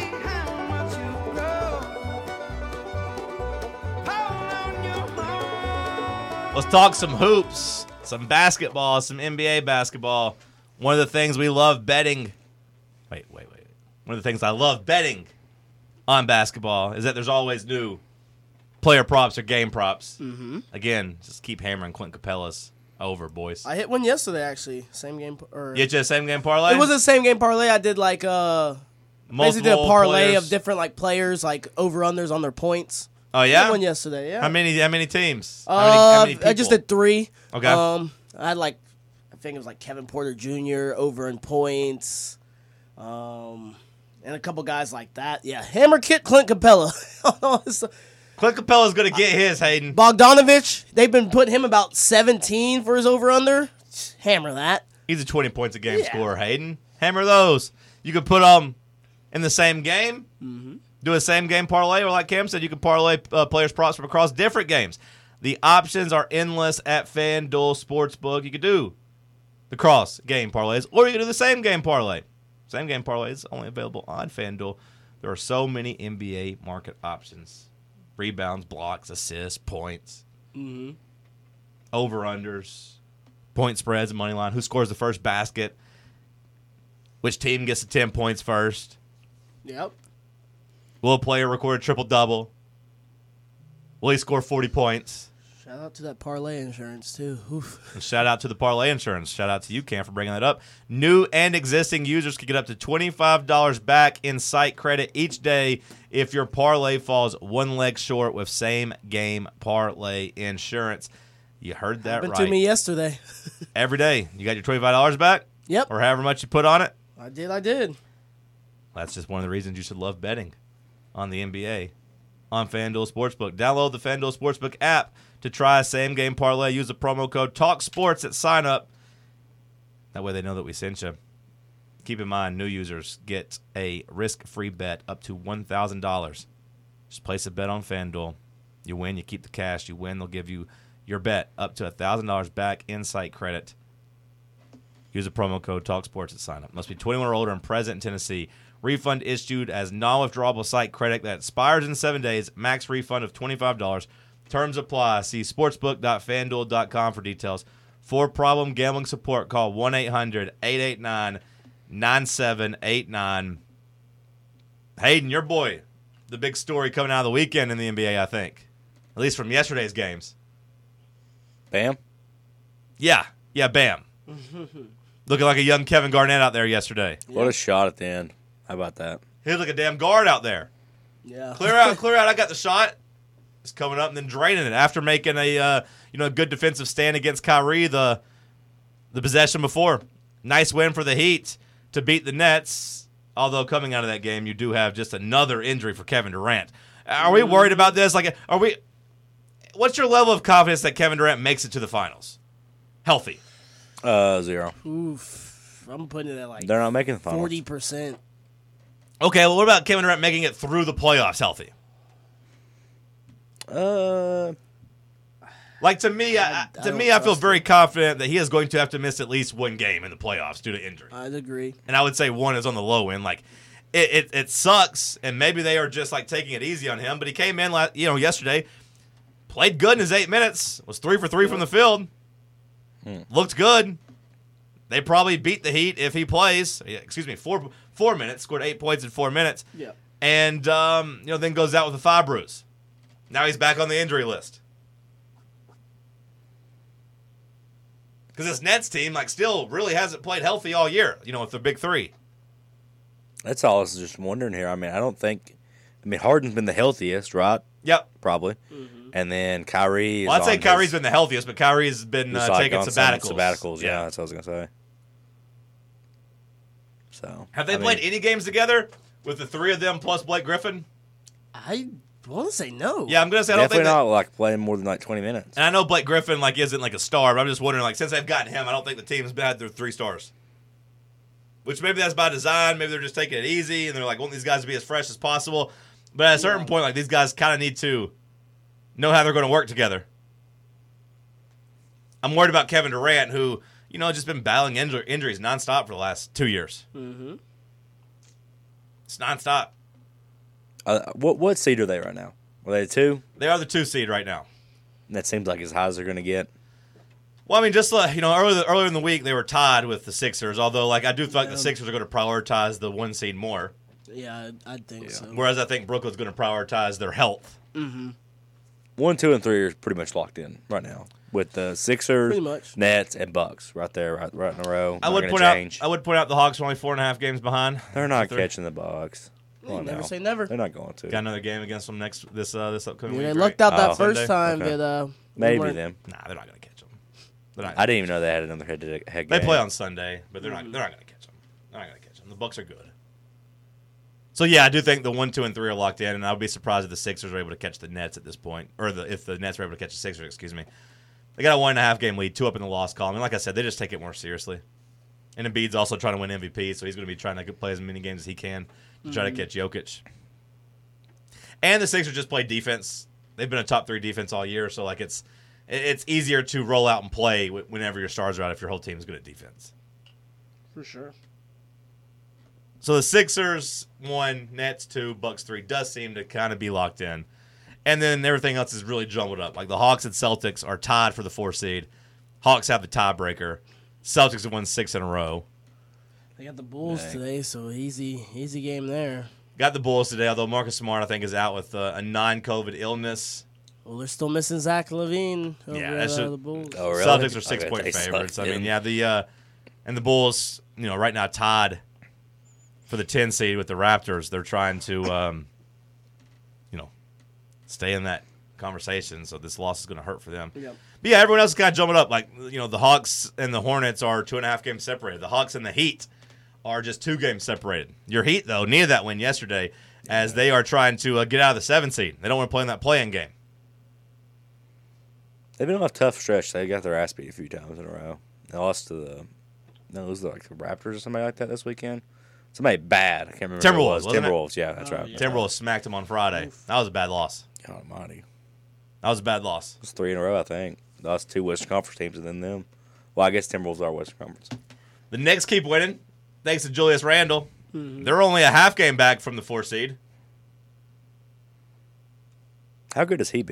Let's talk some hoops, some basketball, some NBA basketball. One of the things we love betting. Wait. One of the things I love betting on basketball is that there's always new player props or game props. Mm-hmm. Again, just keep hammering Clint Capella's over, boys. I hit one yesterday, actually. Same game. You hit a same game parlay? It wasn't a same game parlay. I did basically did a parlay of different players, over-unders on their points. Oh, yeah? I did one yesterday, yeah. How many teams? How many people? I just did 3. Okay. I had I think it was Kevin Porter Jr. over in points. And a couple guys like that. Yeah, hammer kick Clint Capella. Clint Capella's going to get his, Hayden. Bogdanovich, they've been putting him about 17 for his over-under. Hammer that. He's a 20 points a game scorer, Hayden. Hammer those. You could put them in the same game, do a same game parlay, or like Cam said, you could parlay players' props from across different games. The options are endless at FanDuel Sportsbook. You could do the cross game parlays, or you could do the same game parlay. Same game parlay is only available on FanDuel. There are so many NBA market options. Rebounds, blocks, assists, points. Over-unders. Point spreads and money line. Who scores the first basket? Which team gets the 10 points first? Yep. Will a player record a triple-double? Will he score 40 points? Shout out to that parlay insurance, too. Oof. And shout out to the parlay insurance. Shout out to you, Cam, for bringing that up. New and existing users can get up to $25 back in site credit each day if your parlay falls one leg short with same-game parlay insurance. You heard that Happened right. to me yesterday. Every day. You got your $25 back? Yep. Or however much you put on it? I did. That's just one of the reasons you should love betting on the NBA on FanDuel Sportsbook. Download the FanDuel Sportsbook app to try a same-game parlay. Use the promo code TALKSPORTS at sign-up. That way they know that we sent you. Keep in mind, new users get a risk-free bet up to $1,000. Just place a bet on FanDuel. You win, you keep the cash. You win, they'll give you your bet up to $1,000 back in site credit. Use the promo code TALKSPORTS at sign-up. Must be 21 or older and present in Tennessee. Refund issued as non-withdrawable site credit that expires in 7 days. Max refund of $25. Terms apply. See sportsbook.fanduel.com for details. For problem gambling support, call 1-800-889-9797. 888-978-9789. Hayden, your boy, the big story coming out of the weekend in the NBA, I think. At least from yesterday's games. Bam? Yeah, Bam. Looking like a young Kevin Garnett out there yesterday. What a shot at the end. How about that? He was like a damn guard out there. Yeah. Clear out. I got the shot. It's coming up and then draining it after making a good defensive stand against Kyrie the possession before. Nice win for the Heat to beat the Nets. Although coming out of that game, you do have just another injury for Kevin Durant. Are we worried about this? What's your level of confidence that Kevin Durant makes it to the finals? Healthy. 0. Oof. I'm putting it at like They're not making the finals. 40%. Okay, well, what about Kevin Durant making it through the playoffs healthy? To me, I feel very confident that he is going to have to miss at least one game in the playoffs due to injury. I'd agree. And I would say one is on the low end. It sucks, and maybe they are just taking it easy on him. But he came in yesterday, played good in his 8 minutes, was 3 for 3 from the field, looked good. They probably beat the Heat if he plays. 4 minutes, scored 8 points in 4 minutes. Yeah. And then goes out with a thigh bruise. Now he's back on the injury list. Because this Nets team, still really hasn't played healthy all year, with their big three. That's all I was just wondering here. Harden's been the healthiest, right? Yep. Probably. Mm-hmm. And then Kyrie is I'd say Kyrie's been the healthiest, but Kyrie's been taking sabbaticals. Sabbaticals, yeah, that's what I was going to say. So, have they played any games together with the three of them plus Blake Griffin? I want to say no. Yeah, I'm going to say I don't think not playing more than 20 minutes. And I know Blake Griffin isn't a star, but I'm just wondering since they've gotten him, I don't think the team's had their 3 stars. Which maybe that's by design. Maybe they're just taking it easy and they're want these guys to be as fresh as possible. But at a certain point, these guys kind of need to know how they're going to work together. I'm worried about Kevin Durant, who just been battling injuries nonstop for the last 2 years. Mm-hmm. It's nonstop. What seed are they right now? Are they 2? They are the 2 seed right now. And that seems like as high as they're going to get. Well, just earlier in the week they were tied with the Sixers. Although, I do feel like the Sixers are going to prioritize the 1 seed more. Yeah, I think so. Whereas I think Brooklyn's going to prioritize their health. Mm-hmm. 1, 2, and 3 are pretty much locked in right now with the Sixers, Nets, and Bucks right there, right in a row. I would point out the Hawks are only 4.5 games behind. They're not catching the Bucks. Never say never. They're not going to. Got another game against them this upcoming week. They lucked out that first Sunday? time. Okay. Maybe them. Nah, they're not going to catch them. I didn't even know they had another head-to-head game. They play on Sunday, but they're not going to catch them. They're not going to catch them. The Bucks are good. So yeah, I do think the 1, 2, and 3 are locked in, and I would be surprised if the Sixers are able to catch the Nets at this point, or if the Nets are able to catch the Sixers. Excuse me. They got a 1.5 game lead, 2 up in the loss column, and like I said, they just take it more seriously. And Embiid's also trying to win MVP, so he's going to be trying to play as many games as he can to try to catch Jokic. And the Sixers just play defense. They've been a top 3 defense all year, so it's easier to roll out and play whenever your stars are out if your whole team is good at defense. For sure. So the Sixers 1, Nets 2, Bucks 3 does seem to kind of be locked in. And then everything else is really jumbled up. The Hawks and Celtics are tied for the 4 seed. Hawks have the tiebreaker. Celtics have won 6 in a row. They got the Bulls today, so easy game there. Got the Bulls today, although Marcus Smart, I think, is out with a non-COVID illness. Well, they're still missing Zach LaVine over the Bulls. Oh, really? Celtics are 6-point favorites. And the Bulls, right now tied for the 10 seed with the Raptors. They're trying to, stay in that conversation. So this loss is going to hurt for them. Yep. But yeah, everyone else is kind of jumping up. The Hawks and the Hornets are 2.5 games separated. The Hawks and the Heat are just 2 games separated. Your Heat, though, needed that win yesterday as they are trying to get out of the 7 seed. They don't want to play in that play-in game. They've been on a tough stretch. They got their ass beat a few times in a row. They lost to the Raptors or somebody like that this weekend. Somebody bad. I can't remember. Timberwolves. Timberwolves, yeah, that's right. Yeah. Timberwolves smacked them on Friday. That was a bad loss. God almighty. That was a bad loss. It was 3 in a row, I think. Lost 2 Western Conference teams and then them. Well, I guess Timberwolves are Western Conference. The Knicks keep winning, thanks to Julius Randle. Mm-hmm. They're only a half game back from the 4 seed. How good has he been?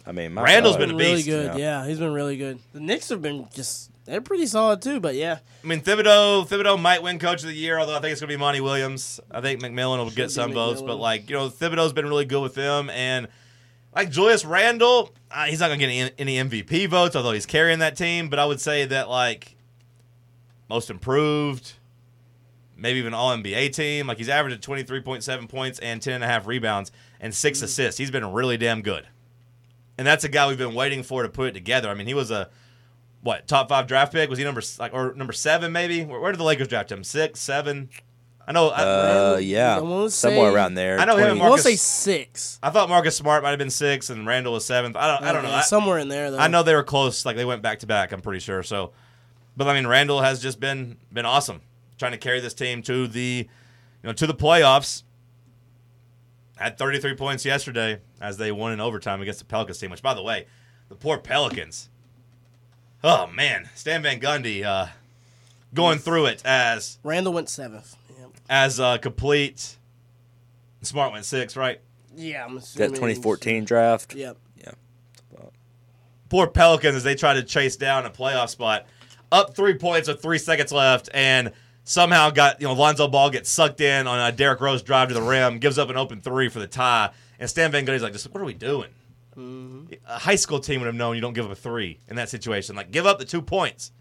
I mean, my Randall's God. been a really beast. good. Yeah, he's been really good. The Knicks have been they're pretty solid too, but yeah. I mean, Thibodeau might win Coach of the Year, although I think it's going to be Monty Williams. I think McMillan will get some votes, but Thibodeau's been really good with them, and Julius Randle, he's not going to get any MVP votes, although he's carrying that team. But I would say that most improved, maybe even all NBA team. He's averaging 23.7 points and 10.5 rebounds and 6 assists. He's been really damn good, and that's a guy we've been waiting for to put it together. I mean, he was a top 5 draft pick? Was he number 7 maybe? Where did the Lakers draft him? 6, 7? I know. Yeah, somewhere around there. I know him and I want Marcus. to say 6. I thought Marcus Smart might have been 6 and Randall was 7th. I don't know. Somewhere in there, though. I know they were close. They went back to back. I'm pretty sure. So, but I mean, Randall has just been awesome, trying to carry this team to the playoffs. Had 33 points yesterday as they won in overtime against the Pelicans team. Which, by the way, the poor Pelicans. Oh man, Stan Van Gundy going through it as Randall went 7th. Yep. As complete. Smart went 6th, right? Yeah, I'm assuming. That 2014 draft. Yep. Yeah. Poor Pelicans as they try to chase down a playoff spot, up 3 points with 3 seconds left, and somehow got Lonzo Ball gets sucked in on a Derrick Rose drive to the rim, gives up an open 3 for the tie, and Stan Van Gundy's like, "Just what are we doing?" Mm-hmm. A high school team would have known you don't give up a 3 in that situation. Give up the 2 points.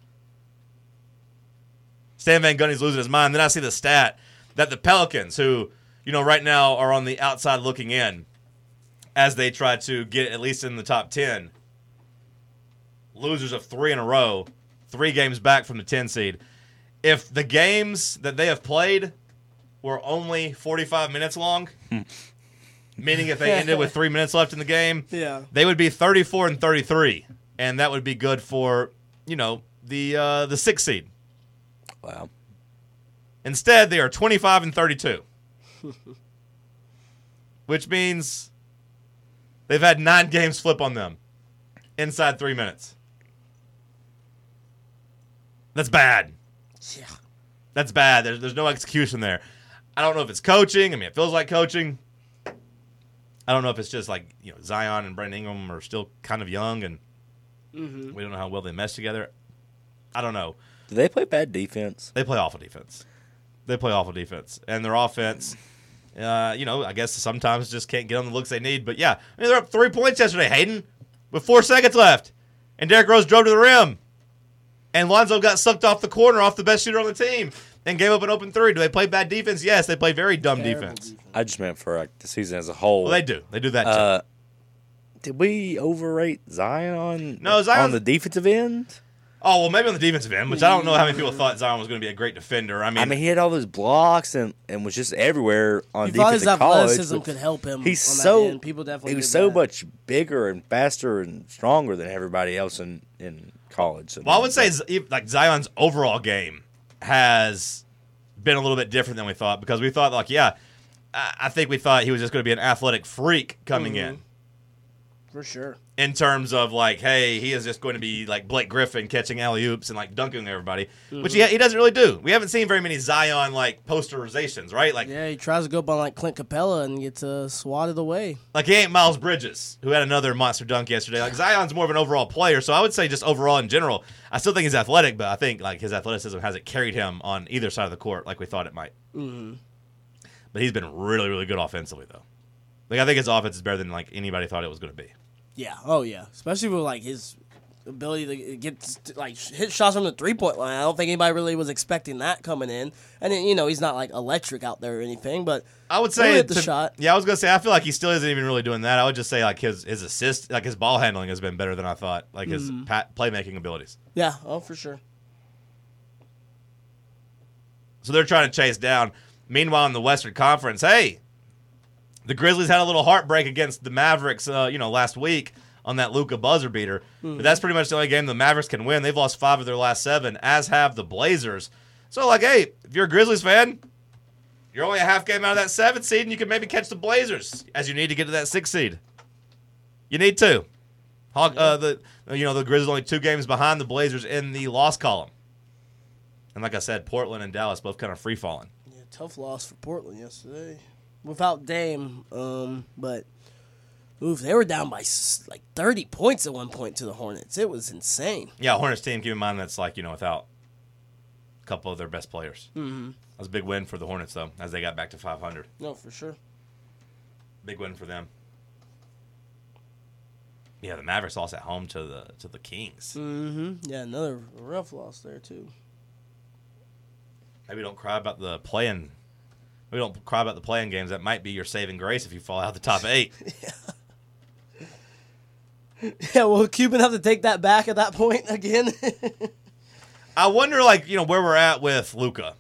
Stan Van Gundy's losing his mind. Then I see the stat that the Pelicans, who right now are on the outside looking in, as they try to get at least in the top 10, losers of 3 in a row, 3 games back from the 10 seed. If the games that they have played were only 45 minutes long, meaning if they ended with 3 minutes left in the game, they would be 34-33, and that would be good for the 6th seed. Wow. Instead, they are 25-32, which means they've had 9 games flip on them inside 3 minutes. That's bad. Yeah. That's bad. There's no execution there. I don't know if it's coaching. I mean, it feels like coaching. I don't know if it's just Zion and Brandon Ingram are still kind of young and we don't know how well they mesh together. I don't know. Do they play bad defense? They play awful defense. And their offense, I guess sometimes just can't get on the looks they need. But yeah, I mean, they're up 3 points yesterday, Hayden, with 4 seconds left. And Derrick Rose drove to the rim. And Lonzo got sucked off the corner off the best shooter on the team and gave up an open 3. Do they play bad defense? Yes, they play very dumb defense. I just meant for the season as a whole. Well, they do. They do that too. Did we overrate Zion? No, Zion's on the defensive end. Oh, well, maybe on the defensive end, which I don't know how many people thought Zion was going to be a great defender. I mean, he had all those blocks and was just everywhere on you defense thought his in college. athleticism could help him. He's on that end. People definitely. He was did so that. much bigger and faster and stronger than everybody else in college. Well, I would say Zion's overall game has been a little bit different than we thought because we thought I think we thought he was just going to be an athletic freak coming in. For sure. In terms of hey, he is just going to be like Blake Griffin catching alley-oops and dunking everybody, which he doesn't really do. We haven't seen very many Zion posterizations, right? He tries to go up on Clint Capella and gets swatted away. He ain't Miles Bridges, who had another monster dunk yesterday. Zion's more of an overall player, so I would say just overall in general, I still think he's athletic, but I think his athleticism hasn't carried him on either side of the court like we thought it might. Mm-hmm. But he's been really, really good offensively, though. I think his offense is better than anybody thought it was going to be. Yeah. Oh, yeah. Especially with his ability to get hit shots from the 3-point line. I don't think anybody really was expecting that coming in. And then, he's not electric out there or anything, but I would say hit the shot. Yeah, I was going to say I feel like he still isn't even really doing that. I would just say his assist, his ball handling has been better than I thought. His playmaking abilities. Yeah. Oh, for sure. So they're trying to chase down. Meanwhile, in the Western Conference, hey, the Grizzlies had a little heartbreak against the Mavericks, last week on that Luka buzzer beater. Mm-hmm. But that's pretty much the only game the Mavericks can win. They've lost 5 of their last 7, as have the Blazers. So, hey, if you're a Grizzlies fan, you're only a half game out of that 7th seed, and you can maybe catch the Blazers as you need to get to that 6th seed. You need to. The Grizzlies only 2 games behind the Blazers in the loss column. And like I said, Portland and Dallas both kind of free-falling. Yeah, tough loss for Portland yesterday. Without Dame, but Oof, they were down by like 30 points at one point to the Hornets. It was insane. Yeah, Hornets team, keep in mind that's like, without a couple of their best players. Mm-hmm. That was a big win for the Hornets, though, as they got back to 500. No, for sure. Big win for them. Yeah, the Mavericks lost at home to the Kings. Mm-hmm. Yeah, another rough loss there, too. Maybe don't cry about the play-in. Maybe don't cry about the play-in games. That might be your saving grace if you fall out the top 8. Yeah, will Cuban have to take that back at that point again? I wonder, where we're at with Luka.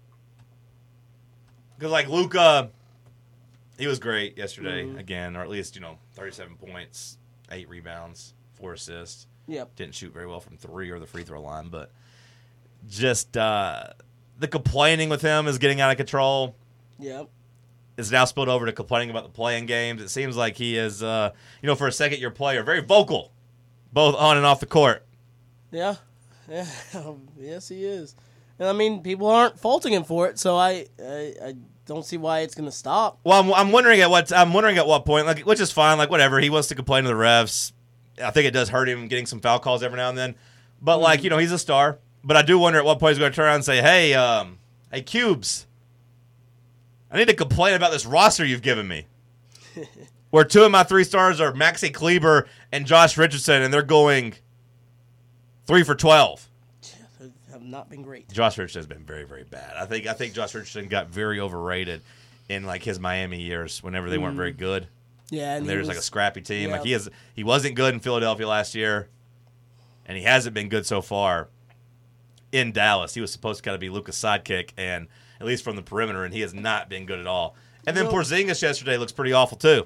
Because, Luka, he was great yesterday again, or at least, 37 points, 8 rebounds, 4 assists. Yep. Didn't shoot very well from 3 or the free throw line, but just the complaining with him is getting out of control. Yep. Is now spilled over to complaining about the play-in games. It seems like he is, for a second-year player, very vocal, both on and off the court. Yeah. Yes, he is. And I mean, people aren't faulting him for it, so I don't see why it's going to stop. Well, I'm wondering at what point, which is fine, whatever. He wants to complain to the refs. I think it does hurt him getting some foul calls every now and then. But he's a star. But I do wonder at what point he's going to turn around and say, "Hey, Cubes, I need to complain about this roster you've given me, where 2 of my 3 stars are Maxi Kleber and Josh Richardson, and they're going 3 for 12. They have not been great. Josh Richardson has been very, very bad. I think Josh Richardson got very overrated in his Miami years whenever they weren't very good. Yeah, and they're just a scrappy team. Yeah. He wasn't good in Philadelphia last year, and he hasn't been good so far in Dallas. He was supposed to kind of be Luka's sidekick, and at least from the perimeter, and he has not been good at all. And then Porzingis yesterday looks pretty awful too.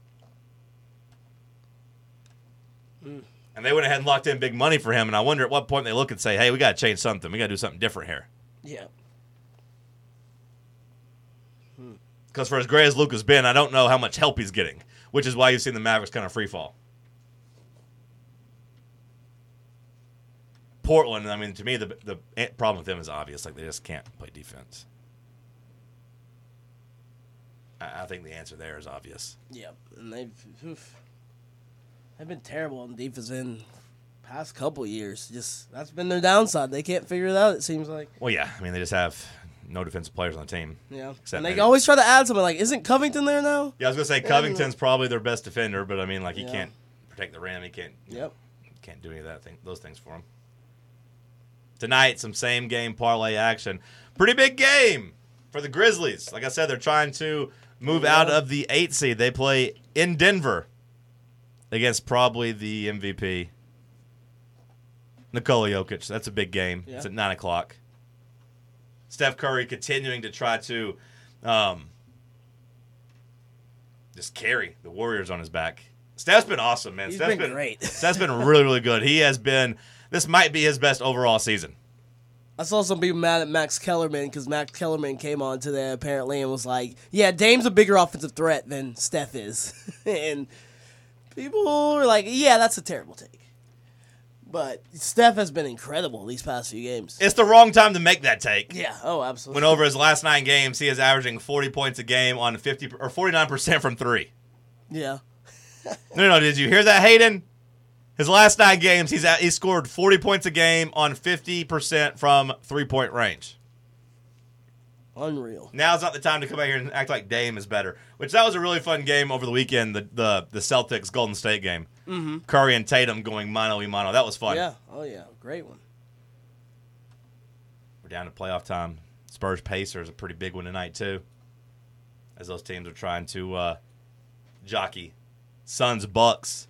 And they went ahead and locked in big money for him, and I wonder at what point they look and say, "Hey, we got to change something. We got to do something different here." Yeah. Because for as great as Luka's been, I don't know how much help he's getting, which is why you've seen the Mavericks kind of free fall. Portland, to me, the problem with them is obvious. They just can't play defense. I think the answer there is obvious. Yep, and they've been terrible on defense in past couple years. Just that's been their downside. They can't figure it out, it seems like. Well, yeah. They just have no defensive players on the team. Yeah. Except And they maybe always try to add something. Isn't Covington there now? Yeah, I was going to say Covington's probably their best defender, but he can't protect the rim. He can't. Can't do any of those things for him. Tonight, some same game parlay action. Pretty big game for the Grizzlies. Like I said, they're trying to move out of the 8 seed. They play in Denver against probably the MVP, Nikola Jokic. That's a big game. Yeah. It's at 9 o'clock. Steph Curry continuing to try to just carry the Warriors on his back. Steph's been awesome, man. He's been great. Steph's been really, really good. He has been – this might be his best overall season. I saw some people mad at Max Kellerman because Max Kellerman came on today apparently and was like, yeah, Dame's a bigger offensive threat than Steph is. And people were like, yeah, that's a terrible take. But Steph has been incredible these past few games. It's the wrong time to make that take. Yeah, absolutely. When over his last 9 games, he is averaging 40 points a game on 50 or 49% from 3. Yeah. No, did you hear that, Hayden? His last 9 games, he scored 40 points a game on 50% from 3-point range. Unreal. Now's not the time to come out here and act like Dame is better. Which that was a really fun game over the weekend, the Celtics Golden State game. Mm-hmm. Curry and Tatum going mano a mano. That was fun. Yeah. Oh yeah, great one. We're down to playoff time. Spurs Pacers a pretty big one tonight too, as those teams are trying to jockey. Suns Bucks.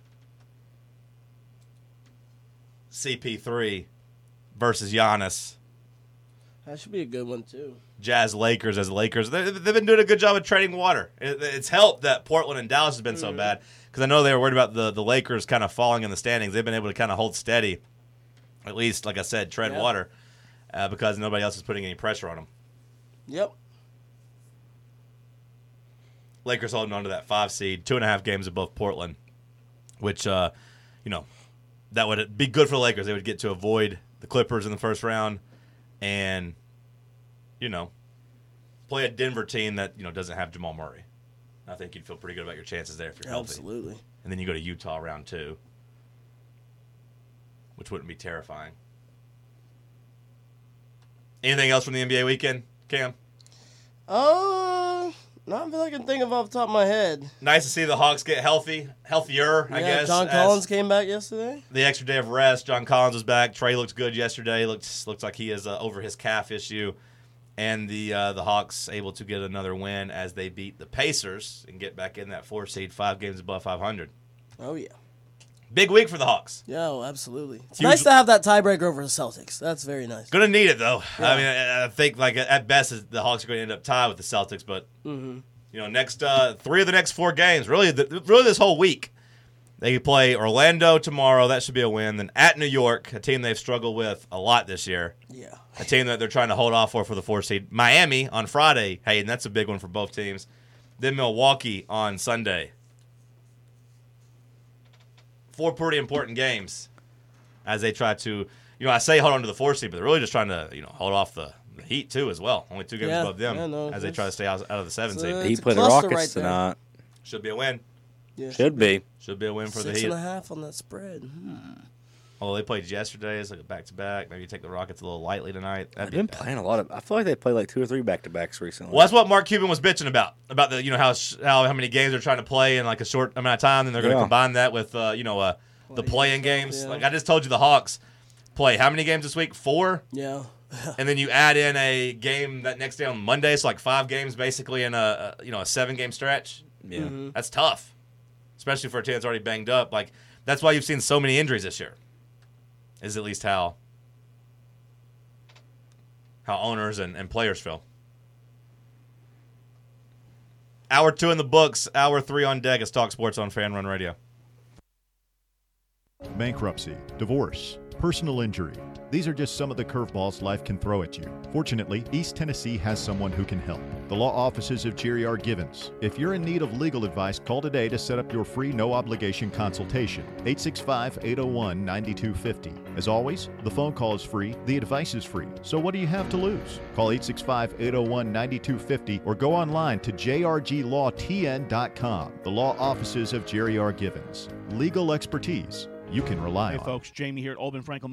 CP3 versus Giannis. That should be a good one too. Jazz Lakers as Lakers. They've been doing a good job of treading water. It's helped that Portland and Dallas has been so bad because I know they were worried about the Lakers kind of falling in the standings. They've been able to kind of hold steady, at least, like I said, tread water because nobody else is putting any pressure on them. Yep. Lakers holding on to that 5 seed, 2.5 games above Portland, which, that would be good for the Lakers. They would get to avoid the Clippers in the first round and, play a Denver team that, doesn't have Jamal Murray. I think you'd feel pretty good about your chances there if you're healthy. Absolutely. and then you go to Utah round 2, which wouldn't be terrifying. Anything else from the NBA weekend, Cam? Not that I can think of off the top of my head. Nice to see the Hawks get healthier, I guess. John Collins came back yesterday. The extra day of rest. John Collins was back. Trey looked good yesterday. Looks like he is over his calf issue. And the Hawks able to get another win as they beat the Pacers and get back in that 4 seed, 5 games above 500. Oh, yeah. Big week for the Hawks. Yeah, absolutely. It's Huge. nice to have that tiebreaker over the Celtics. That's very nice. Gonna need it though. Yeah. I mean, I think like at best the Hawks are going to end up tied with the Celtics, but next 3 of the next 4 games, really this whole week, they play Orlando tomorrow. That should be a win. Then at New York, a team they've struggled with a lot this year. Yeah. A team that they're trying to hold off for the 4 seed. Miami on Friday. Hey, and that's a big one for both teams. Then Milwaukee on Sunday. 4 pretty important games as they try to, I say hold on to the 4 seed, but they're really just trying to, hold off the Heat too as well. Only 2 games above them as they try to stay out of the 7 seed. Heat play the Rockets tonight. Should be a win. Yeah, Should be a win for the Heat. 6.5 on that spread. Oh, they played yesterday. It's like a back-to-back. Maybe you take the Rockets a little lightly tonight. They've been playing a lot of. I feel like they played like 2 or 3 back-to-backs recently. Well, that's what Mark Cuban was bitching about the how many games they're trying to play in like a short amount of time. Then they're going to combine that with the play-in games. Yeah. Like I just told you, the Hawks play how many games this week? 4. Yeah. And then you add in a game that next day on Monday, so like 5 games basically in a 7-game stretch. Yeah, That's tough, especially for a team that's already banged up. Like that's why you've seen so many injuries this year. Is at least how owners and players feel. Hour 2 in the books. Hour 3 on deck. It's Talk Sports on Fan Run Radio. Bankruptcy, divorce, personal injury. These are just some of the curveballs life can throw at you. Fortunately, East Tennessee has someone who can help. The law offices of Jerry R. Givens. If you're in need of legal advice, call today to set up your free no-obligation consultation. 865-801-9250. As always, the phone call is free, the advice is free. So what do you have to lose? Call 865-801-9250 or go online to jrglawtn.com. The law offices of Jerry R. Givens. Legal expertise you can rely on. Hey folks, Jamie here at Old Ben Franklin